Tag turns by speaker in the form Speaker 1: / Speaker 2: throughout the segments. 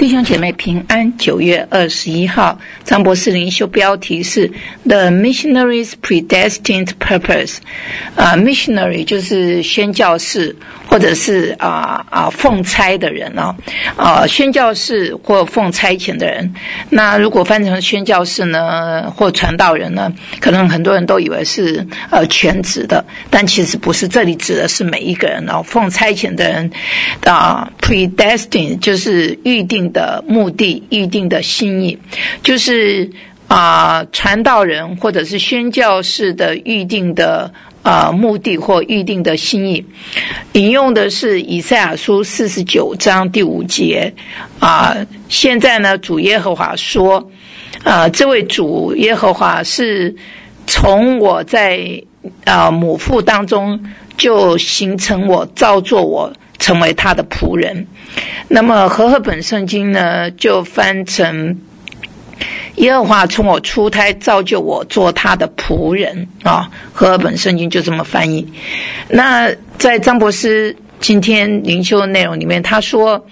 Speaker 1: 弟兄姐妹平安。9月21号，张博士灵修标题是 The Missionary's Predestined Purpose。missionary 就是宣教士或者是奉差的人宣教士或奉差遣的人。那如果翻成宣教士呢，或传道人呢，可能很多人都以为是全职的，但其实不是，这里指的是每一个人奉差遣的人predestined 就是预定的目的，预定的心意，就是传道人或者是宣教士的预定的目的或预定的心意。引用的是以赛亚书49章第5节。现在呢，主耶和华说，这位主耶和华是从我在母腹当中就形成我，造作我，成为他的仆人。那么和合本圣经呢，就翻成耶和华从我出胎造就我做他的仆人和合本圣经就这么翻译。那在张博士今天灵修的内容里面，他说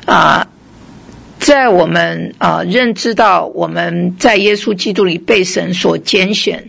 Speaker 1: 在我们认知到我们在耶稣基督里被神所拣选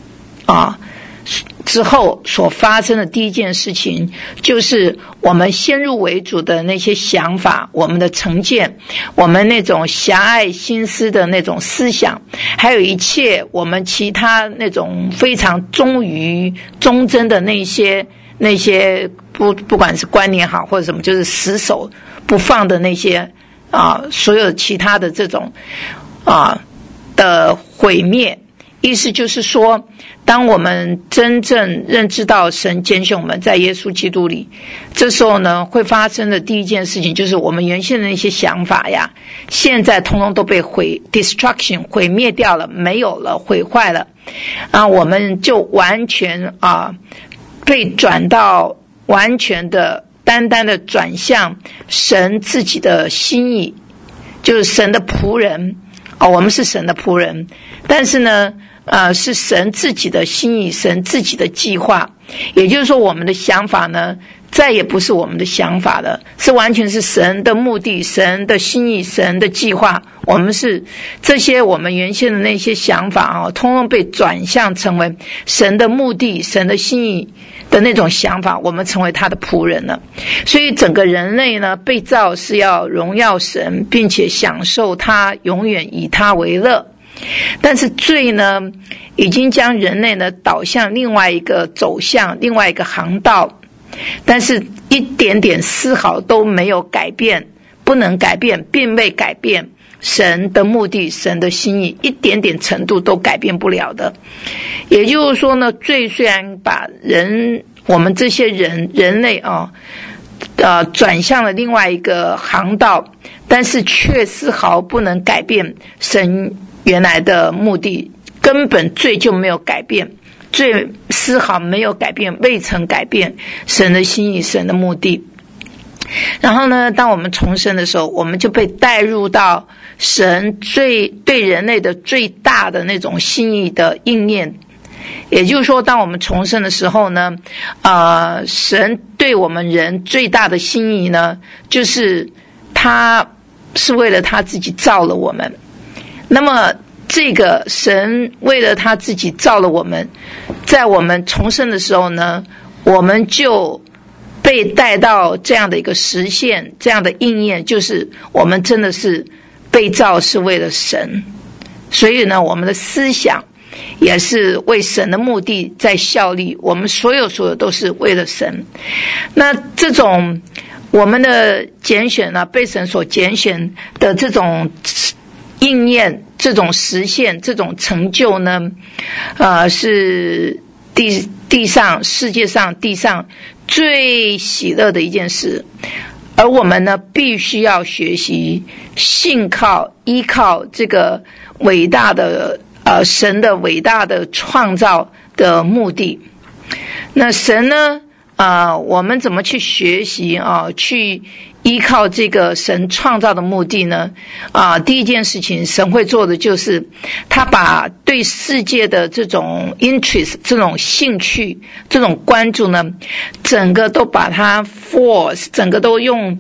Speaker 1: 之后所发生的第一件事情，就是我们先入为主的那些想法，我们的成见，我们那种狭隘心思的那种思想，还有一切我们其他那种非常忠于忠贞的那些不管是观念好或者什么，就是死守不放的那些所有其他的这种的毁灭。意思就是说，当我们真正认知到神拣选我们在耶稣基督里，这时候呢，会发生的第一件事情就是我们原先的那些想法呀，现在通通都被destruction 毁灭掉了，没有了，毁坏了我们就完全被转到完全的单单的转向神自己的心意，就是神的仆人我们是神的仆人，但是呢是神自己的心意，神自己的计划。也就是说，我们的想法呢，再也不是我们的想法了，是完全是神的目的，神的心意，神的计划。我们是这些我们原先的那些想法通通被转向成为神的目的，神的心意的那种想法，我们成为他的仆人了。所以整个人类呢，被造是要荣耀神，并且享受他，永远以他为乐。但是罪呢，已经将人类呢导向另外一个走向，另外一个航道，但是一点点丝毫都没有改变，不能改变，并未改变神的目的，神的心意，一点点程度都改变不了的。也就是说呢，罪虽然把我们这些人类转向了另外一个航道，但是却丝毫不能改变神原来的目的，根本罪就没有改变，罪丝毫没有改变，未曾改变神的心意，神的目的。然后呢，当我们重生的时候，我们就被带入到神对人类的最大的那种心意的应验。也就是说，当我们重生的时候呢，神对我们人最大的心意呢，就是他是为了他自己造了我们。那么这个神为了他自己造了我们，在我们重生的时候呢，我们就被带到这样的一个实现，这样的应验，就是我们真的是被造是为了神。所以呢，我们的思想也是为神的目的在效力，我们所有都是为了神。那这种我们的拣选呢，被神所拣选的这种应验，这种实现，这种成就呢，是世界上地上最喜乐的一件事。而我们呢，必须要学习依靠这个伟大的神的伟大的创造的目的。那神呢我们怎么去学习去依靠这个神创造的目的呢？第一件事情神会做的就是他把对世界的这种 interest， 这种兴趣，这种关注呢，整个都把它 force， 整个都用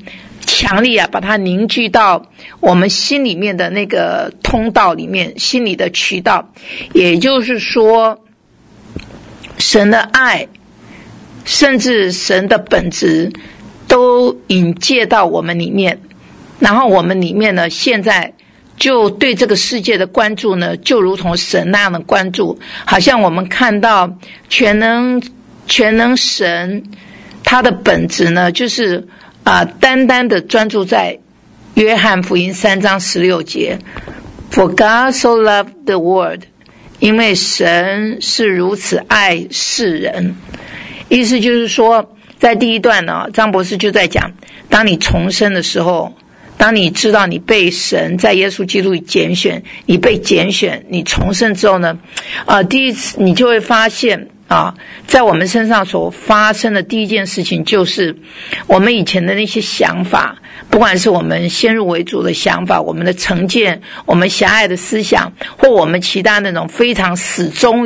Speaker 1: 强力啊，把它凝聚到我们心里面的那个通道里面，心里的渠道。也就是说，神的爱，甚至神的本质，都引介到我们里面。然后我们里面呢，现在就对这个世界的关注呢，就如同神那样的关注，好像我们看到全能神，他的本质呢，就是单单的专注在约翰福音3章16节 For God so loved the world， 因为神是如此爱世人。意思就是说，在第一段呢，张博士就在讲，当你重生的时候，当你知道你被神在耶稣基督里拣选，你被拣选，你重生之后呢，第一次你就会发现在我们身上所发生的第一件事情，就是我们以前的那些想法，不管是我们先入为主的想法，我们的成见，我们狭隘的思想，或我们其他那种非常始终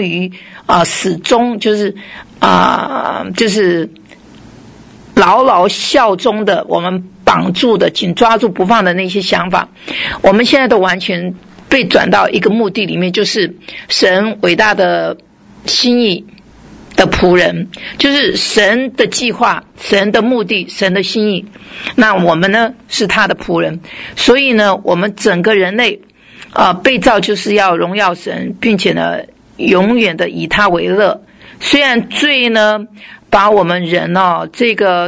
Speaker 1: 就是牢牢效忠的，我们绑住的，紧抓住不放的那些想法，我们现在都完全被转到一个目的里面，就是神伟大的心意的仆人，就是神的计划，神的目的，神的心意。那我们呢，是他的仆人。所以呢，我们整个人类被造就是要荣耀神，并且呢，永远的以他为乐。虽然罪呢，把我们人这个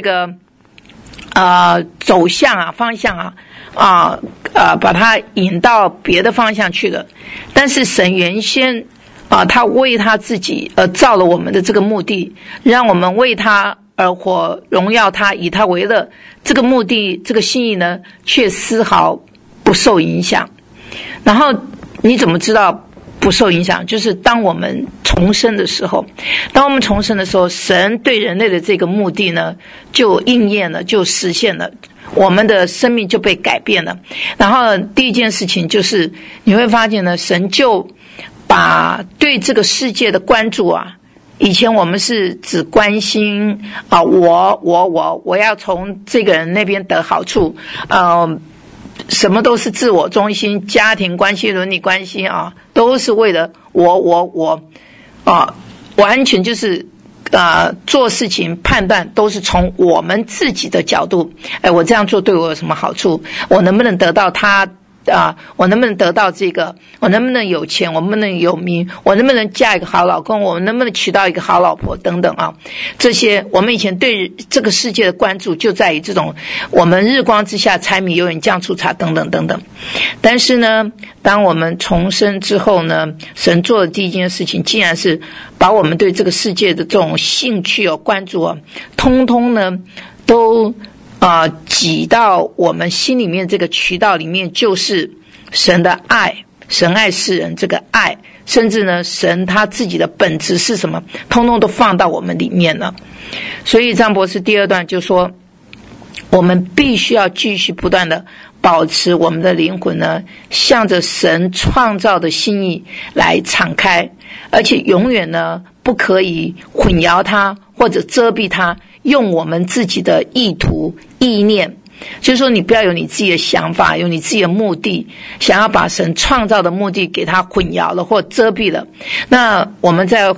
Speaker 1: 走向方向把它引到别的方向去了，但是神原先他为他自己而造了我们的这个目的，让我们为他而活，荣耀他，以他为乐。这个目的，这个心意呢，却丝毫不受影响。然后你怎么知道不受影响？就是当我们重生的时候，神对人类的这个目的呢，就应验了，就实现了，我们的生命就被改变了。然后第一件事情就是你会发现呢，神就把对这个世界的关注以前我们是只关心我要从这个人那边得好处，什么都是自我中心，家庭关系、伦理关系都是为了我完全就是做事情判断都是从我们自己的角度，我这样做对我有什么好处？我能不能得到他？我能不能得到这个？我能不能有钱？我能不能有名？我能不能嫁一个好老公？我能不能娶到一个好老婆？等等这些我们以前对这个世界的关注就在于这种我们日光之下柴米油盐酱醋茶等等等等。但是呢，当我们重生之后呢，神做的第一件事情，竟然是把我们对这个世界的这种兴趣关注通通呢都挤到我们心里面这个渠道里面，就是神的爱，神爱世人这个爱，甚至呢，神他自己的本质是什么，通通都放到我们里面了。所以张博士第二段就说，我们必须要继续不断的保持我们的灵魂呢，向着神创造的心意来敞开，而且永远呢不可以混淆它或者遮蔽它，用我们自己的意图意念，就是说你不要有你自己的想法，有你自己的目的，想要把神创造的目的给它混淆了或遮蔽了。那我们再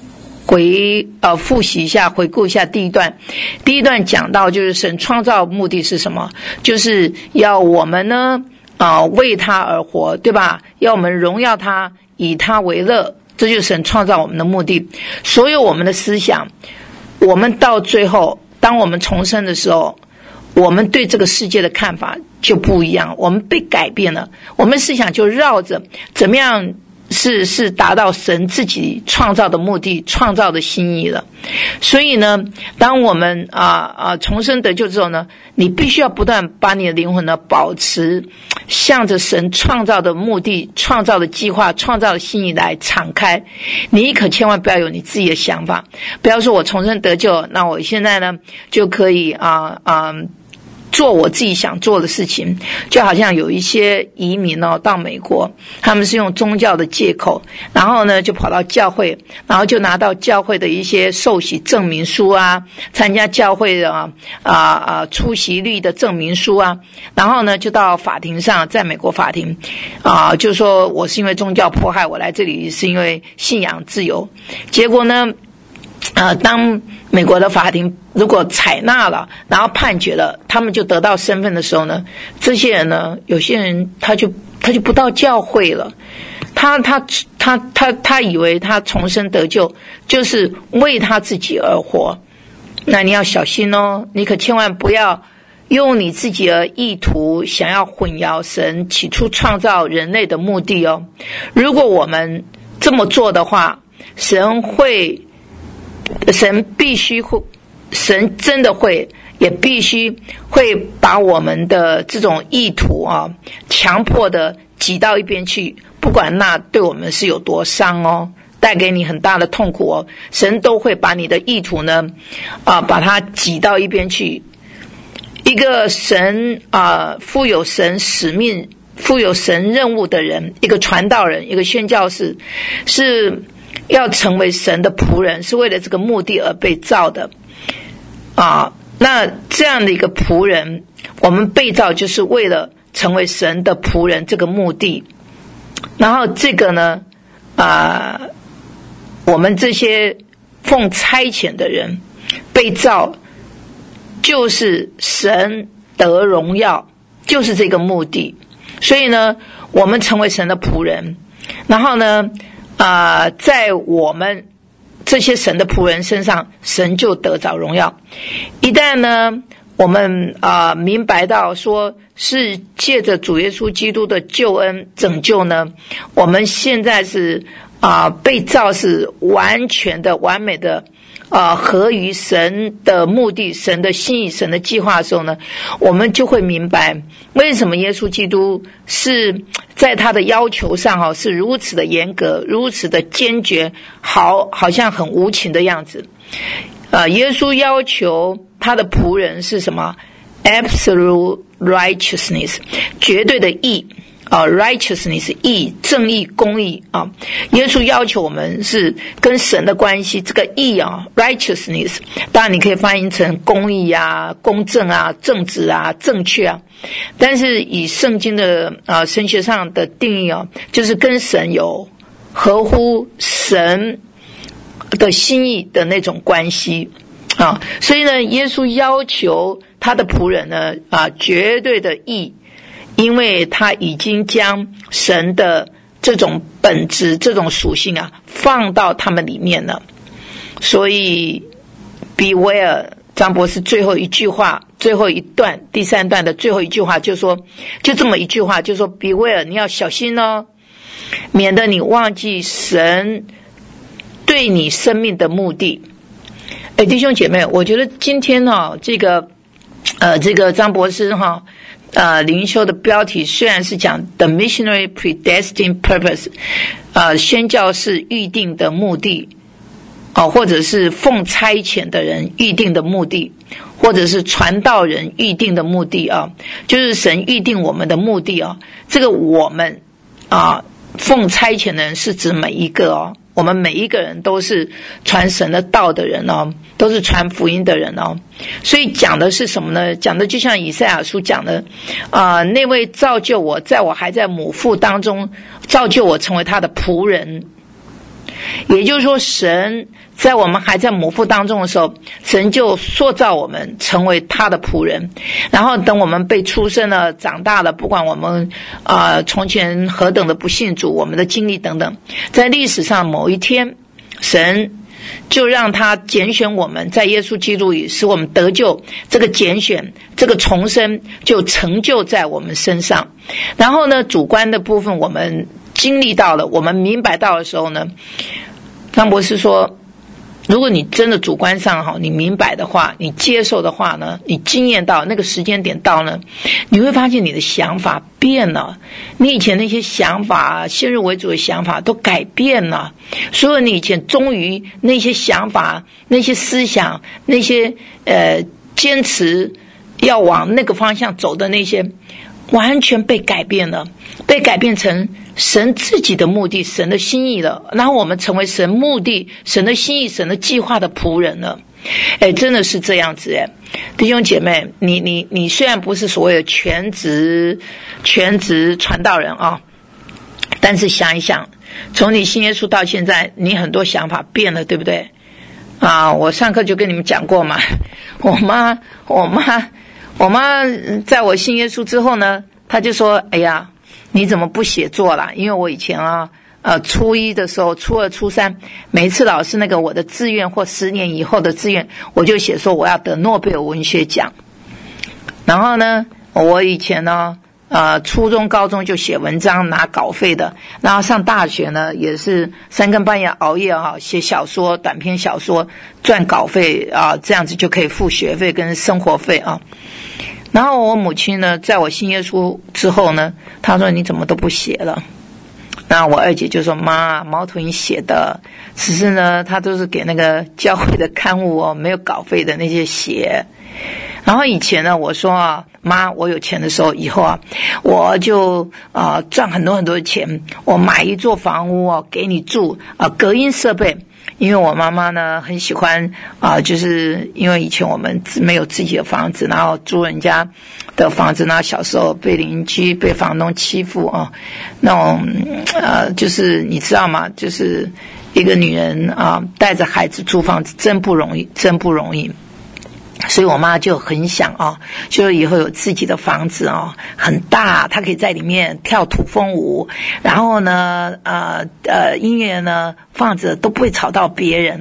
Speaker 1: 复习一下，回顾一下第一段讲到，就是神创造目的是什么？就是要我们呢为他而活，对吧？要我们荣耀他，以他为乐，这就是神创造我们的目的。所有我们的思想，我们到最后当我们重生的时候，我们对这个世界的看法就不一样，我们被改变了，我们思想就绕着怎么样是达到神自己创造的目的，创造的心意了。所以呢，当我们重生得救之后呢，你必须要不断把你的灵魂呢保持向着神创造的目的、创造的计划、创造的心意来敞开。你可千万不要有你自己的想法，不要说我重生得救，那我现在呢就可以做我自己想做的事情，就好像有一些移民到美国，他们是用宗教的借口，然后呢就跑到教会，然后就拿到教会的一些受洗证明书啊，参加教会的出席率的证明书啊，然后呢就到法庭上，在美国法庭就说我是因为宗教迫害，我来这里是因为信仰自由。结果呢当美国的法庭如果采纳了，然后判决了，他们就得到身份的时候呢，这些人呢，有些人他就不到教会了，他以为他重生得救就是为他自己而活。那你要小心哦，你可千万不要用你自己的意图想要混淆神起初创造人类的目的哦。如果我们这么做的话，神必须会，神真的会，也必须会把我们的这种意图强迫的挤到一边去，不管那对我们是有多伤哦，带给你很大的痛苦哦，神都会把你的意图呢把它挤到一边去。一个神负有神使命、负有神任务的人，一个传道人，一个宣教士，是要成为神的仆人，是为了这个目的而被造的那这样的一个仆人，我们被造就是为了成为神的仆人这个目的。然后这个呢我们这些奉差遣的人被造，就是神得荣耀，就是这个目的。所以呢，我们成为神的仆人，然后呢在我们这些神的仆人身上，神就得着荣耀。一旦呢我们明白到说是借着主耶稣基督的救恩拯救呢，我们现在是被造是完全的完美的合于神的目的、神的心意、神的计划的时候呢，我们就会明白为什么耶稣基督是在他的要求上是如此的严格、如此的坚决，好像很无情的样子。耶稣要求他的仆人是什么？ Absolute righteousness， 绝对的义righteousness， 义，正义，公义耶稣要求我们是跟神的关系，这个义righteousness， 当然你可以翻译成公义公正正直正确但是以圣经的神学上的定义就是跟神有合乎神的心意的那种关系所以呢，耶稣要求他的仆人呢绝对的义，因为他已经将神的这种本质、这种属性放到他们里面了。所以 beware， 张博士最后一句话，最后一段第3段的最后一句话就说，就这么一句话，就说 beware， 你要小心哦，免得你忘记神对你生命的目的。弟兄姐妹，我觉得今天这个张博士灵修的标题虽然是讲 The Missionary Predestined Purpose， 宣教士预定的目的或者是奉差遣的人预定的目的，或者是传道人预定的目的就是神预定我们的目的这个我们奉差遣的人是指每一个我们每一个人都是传神的道的人都是传福音的人所以讲的是什么呢？讲的就像以赛亚书讲的那位造就我，在我还在母腹当中造就我成为他的仆人。也就是说，神在我们还在母腹当中的时候，神就塑造我们成为他的仆人，然后等我们被出生了、长大了，不管我们从前何等的不信主，我们的经历等等，在历史上某一天，神就让他拣选我们，在耶稣基督里使我们得救，这个拣选，这个重生就成就在我们身上。然后呢，主观的部分我们经历到了，我们明白到的时候呢，张博士说，如果你真的主观上你明白的话，你接受的话呢，你经验到那个时间点到呢，你会发现你的想法变了，你以前那些想法先入为主的想法都改变了，所有你以前忠于那些想法、那些思想、那些坚持要往那个方向走的那些，完全被改变了，被改变成神自己的目的，神的心意了。然后我们成为神目的、神的心意、神的计划的仆人了。真的是这样子弟兄姐妹，你虽然不是所谓的全职传道人啊，但是想一想，从你信耶稣到现在，你很多想法变了，对不对？我上课就跟你们讲过嘛，我妈在我信耶稣之后呢，她就说：“哎呀，你怎么不写作啦？”因为我以前初一的时候，初二、初三，每一次老师那个我的志愿或10年以后的志愿，我就写说我要得诺贝尔文学奖。然后呢，我以前呢，初中、高中就写文章拿稿费的，然后上大学呢也是3更半夜熬夜写小说、短篇小说赚稿费这样子就可以付学费跟生活费然后我母亲呢，在我信耶稣之后呢，她说你怎么都不写了？那我二姐就说：“妈，猫头鹰写的，只是呢，他都是给那个教会的刊物没有稿费的那些写。”然后以前呢，我说妈，我有钱的时候，以后我就赚很多很多的钱，我买一座房屋给你住隔音设备。因为我妈妈呢很喜欢就是因为以前我们没有自己的房子，然后租人家的房子，然后小时候被邻居被房东欺负那种就是你知道吗？就是一个女人带着孩子租房子真不容易，真不容易。所以我妈就很想就是以后有自己的房子很大，她可以在里面跳土风舞，然后呢音乐呢放着都不会吵到别人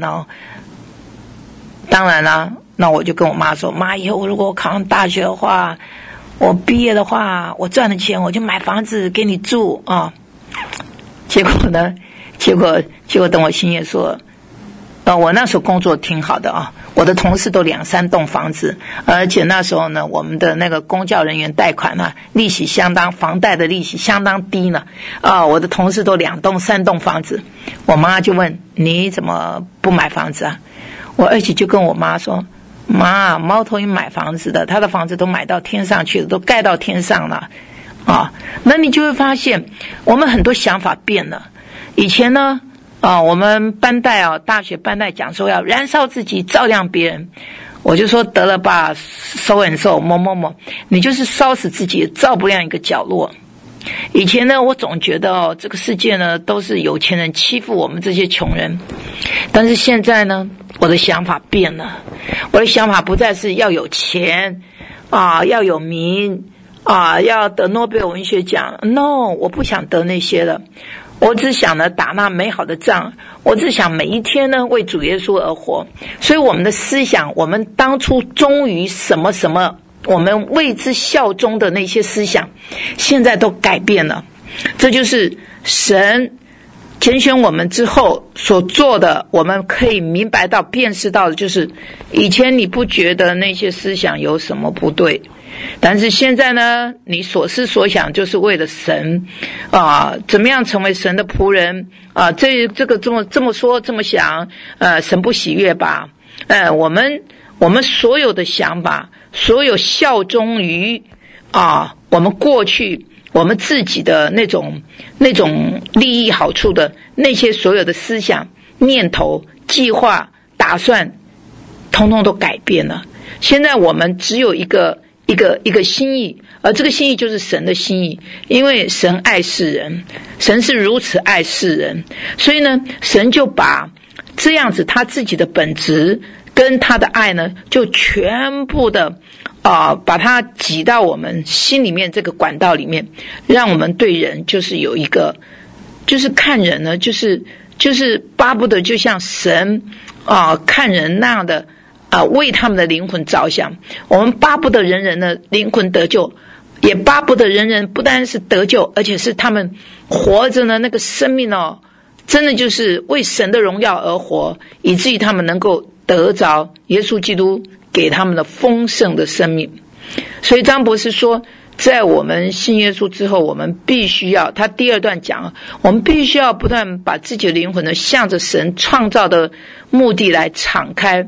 Speaker 1: 当然了，那我就跟我妈说：“妈，以后如果我考上大学的话，我毕业的话，我赚的钱我就买房子给你住结果呢，结果等我信耶稣我那时候工作挺好的我的同事都2-3栋房子，而且那时候呢，我们的那个公教人员贷款利息相当，房贷的利息相当低呢我的同事都2栋3栋房子。我妈就问：“你怎么不买房子我二姐就跟我妈说：“妈，猫头鹰买房子的，他的房子都买到天上去了，都盖到天上了那你就会发现我们很多想法变了。以前呢我们班代大学班代讲说要燃烧自己，照亮别人。我就说得了吧，so and so某某某，你就是烧死自己，照不亮一个角落。以前呢，我总觉得这个世界呢都是有钱人欺负我们这些穷人，但是现在呢，我的想法变了。我的想法不再是要有钱要有名要得诺贝尔文学奖 ，no， 我不想得那些了。我只想呢打那美好的仗，我只想每一天呢为主耶稣而活。所以我们的思想，我们当初忠于什么什么，我们为之效忠的那些思想，现在都改变了。这就是神拣选我们之后所做的，我们可以明白到辨识到的，就是以前你不觉得那些思想有什么不对，但是现在呢，你所思所想就是为了神怎么样成为神的仆人这个这么说这么想神不喜悦吧我们所有的想法，所有效忠于我们过去我们自己的那种利益好处的那些所有的思想、念头、计划、打算，统统都改变了。现在我们只有一个心意，而这个心意就是神的心意。因为神爱世人，神是如此爱世人，所以呢，神就把这样子他自己的本质跟他的爱呢，就全部的把它挤到我们心里面这个管道里面，让我们对人就是有一个，就是看人呢，就是巴不得就像神看人那样的为他们的灵魂着想。我们巴不得人人的灵魂得救，也巴不得人人不单是得救，而且是他们活着呢那个生命真的就是为神的荣耀而活，以至于他们能够得着耶稣基督给他们的丰盛的生命。所以张博士说，在我们信耶稣之后，我们必须要，他第2段讲，我们必须要不断把自己的灵魂呢向着神创造的目的来敞开，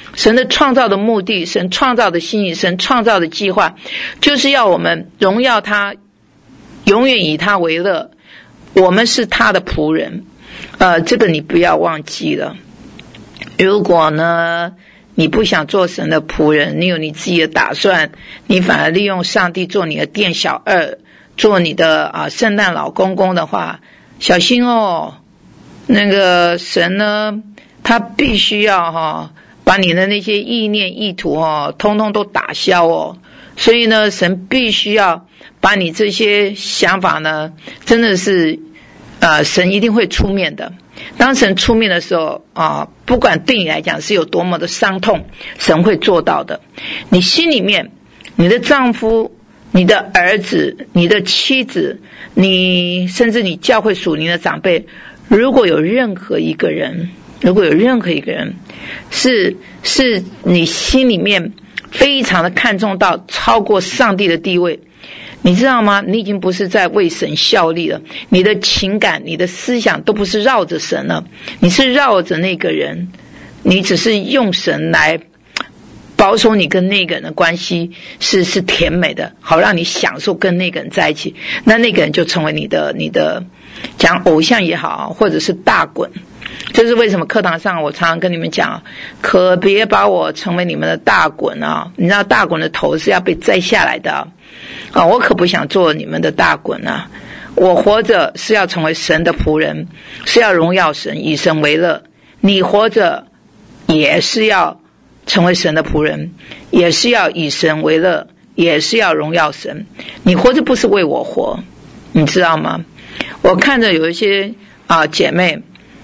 Speaker 1: 神的创造的目的，神创造的心意，神创造的计划，就是要我们荣耀他，永远以他为乐。我们是他的仆人，这个你不要忘记了。如果呢你不想做神的仆人，你有你自己的打算，你反而利用上帝做你的店小二，做你的圣诞老公公的话，小心哦。那个神呢，他必须要把你的那些意念意图通通都打消哦。所以呢，神必须要把你这些想法呢，真的是神一定会出面的。当神出面的时候不管对你来讲是有多么的伤痛，神会做到的。你心里面，你的丈夫，你的儿子，你的妻子，你甚至你教会属灵的长辈，如果有任何一个人是你心里面非常的看重到超过上帝的地位，你知道吗？你已经不是在为神效力了，你的情感，你的思想都不是绕着神了，你是绕着那个人，你只是用神来保守你跟那个人的关系是甜美的，好让你享受跟那个人在一起，那个人就成为你的讲偶像也好，或者是大袞。这是为什么课堂上我常常跟你们讲，可别把我成为你们的大袞你知道大袞的头是要被摘下来的我可不想做你们的大袞我活着是要成为神的仆人，是要荣耀神，以神为乐。你活着也是要成为神的仆人，也是要以神为乐，也是要荣耀神。你活着不是为我活，你知道吗？我看着有一些姐妹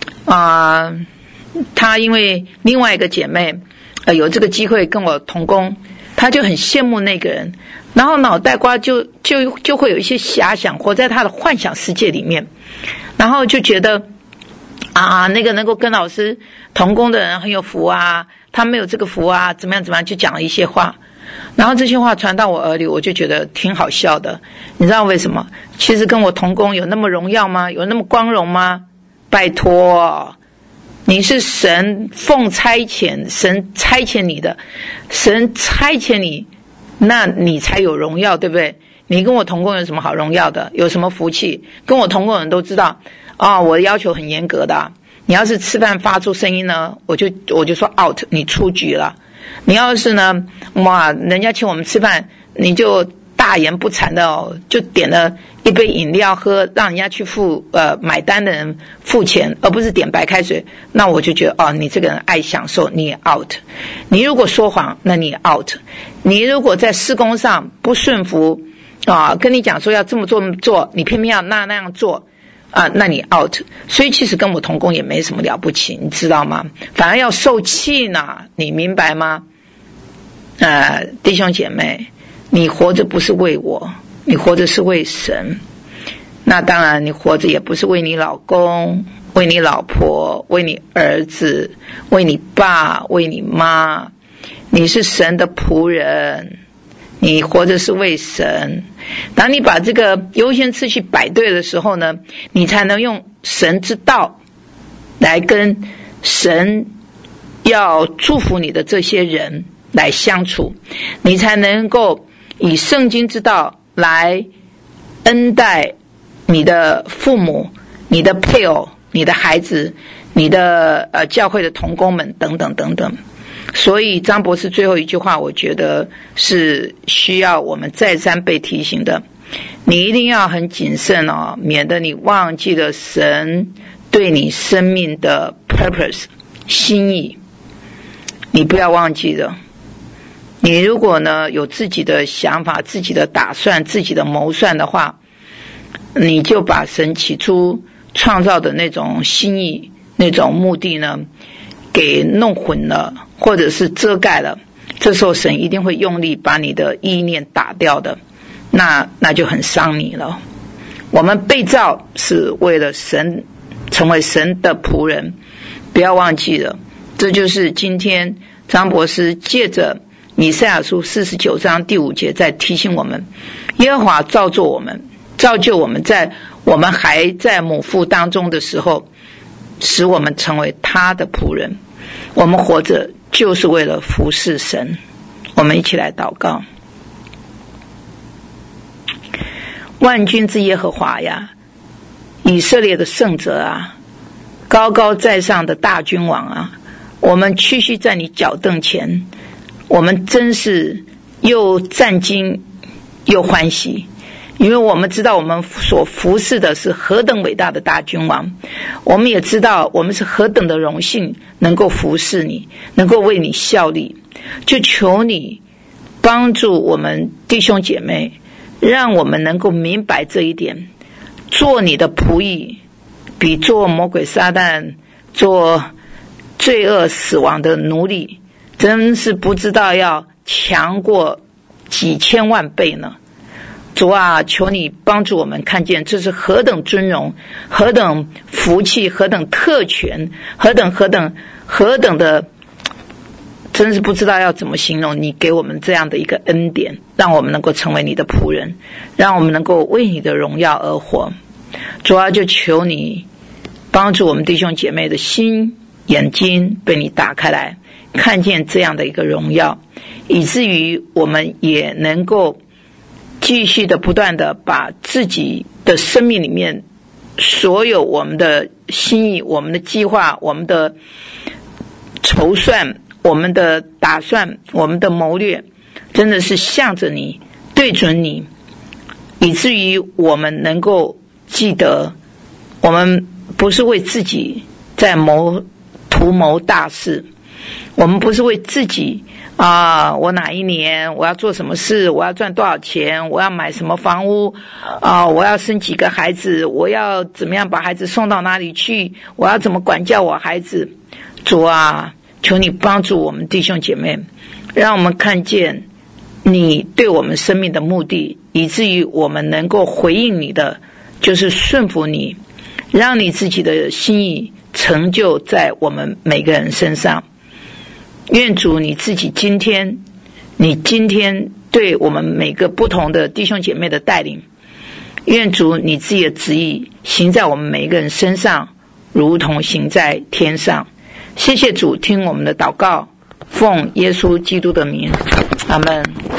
Speaker 1: 她因为另外一个姐妹有这个机会跟我同工，她就很羡慕那个人，然后脑袋瓜就会有一些遐想，活在她的幻想世界里面，然后就觉得那个能够跟老师同工的人很有福他没有这个福怎么样，就讲了一些话，然后这些话传到我耳里，我就觉得挺好笑的。你知道为什么？其实跟我同工有那么荣耀吗？有那么光荣吗？拜托，你是神奉差遣，神差遣你的，神差遣你，那你才有荣耀，对不对？你跟我同工有什么好荣耀的？有什么福气？跟我同工的人都知道我的要求很严格的你要是吃饭发出声音呢，我就说 out， 你出局了。你要是呢人家请我们吃饭，你就大言不惭的就点了一杯饮料喝，让人家去买单的人付钱，而不是点白开水，那我就觉得你这个人爱享受，你也 out。 你如果说谎，那你也 out。 你如果在施工上不顺服跟你讲说要这么做，你偏偏要那样做那你 out。 所以其实跟我同工也没什么了不起，你知道吗？反而要受气呢，你明白吗？弟兄姐妹，你活着不是为我，你活着是为神。那当然你活着也不是为你老公，为你老婆，为你儿子，为你爸，为你妈，你是神的仆人，你活着是为神。当你把这个优先次序摆对的时候呢，你才能用神之道来跟神要祝福你的这些人来相处，你才能够以圣经之道来恩待你的父母，你的配偶，你的孩子，你的教会的同工们等等等等。所以张博士最后一句话，我觉得是需要我们再三被提醒的，你一定要很谨慎免得你忘记了神对你生命的 purpose 心意，你不要忘记了。你如果呢有自己的想法，自己的打算，自己的谋算的话，你就把神起初创造的那种心意，那种目的呢给弄混了，或者是遮盖了，这时候神一定会用力把你的意念打掉的，那就很伤你了。我们被造是为了神，成为神的仆人，不要忘记了。这就是今天张博士借着以赛亚书49章第5节在提醒我们，耶和华造就我们，在我们还在母腹当中的时候，使我们成为他的仆人。我们活着就是为了服侍神。我们一起来祷告。万军之耶和华呀，以色列的圣者啊，高高在上的大君王啊，我们屈膝在你脚凳前，我们真是又战惊又欢喜，因为我们知道我们所服侍的是何等伟大的大君王，我们也知道我们是何等的荣幸能够服侍你，能够为你效力。就求你帮助我们弟兄姐妹，让我们能够明白这一点，做你的仆役比做魔鬼撒旦、做罪恶死亡的奴隶，真是不知道要强过几千万倍呢。主啊，求你帮助我们看见这是何等尊荣，何等福气，何等特权，何等的，真是不知道要怎么形容。你给我们这样的一个恩典，让我们能够成为你的仆人，让我们能够为你的荣耀而活。主啊，就求你帮助我们弟兄姐妹的心眼睛被你打开来，看见这样的一个荣耀，以至于我们也能够继续的不断的把自己的生命里面所有我们的心意、我们的计划、我们的筹算、我们的打算、我们的谋略，真的是向着你，对准你，以至于我们能够记得，我们不是为自己在图谋大事，我们不是为自己我哪一年我要做什么事，我要赚多少钱，我要买什么房屋我要生几个孩子，我要怎么样把孩子送到哪里去，我要怎么管教我孩子。主啊，求你帮助我们弟兄姐妹，让我们看见你对我们生命的目的，以至于我们能够回应你的，就是顺服你，让你自己的心意成就在我们每个人身上。愿主你自己今天对我们每个不同的弟兄姐妹的带领，愿主你自己的旨意行在我们每一个人身上，如同行在天上。谢谢主，听我们的祷告，奉耶稣基督的名，阿们。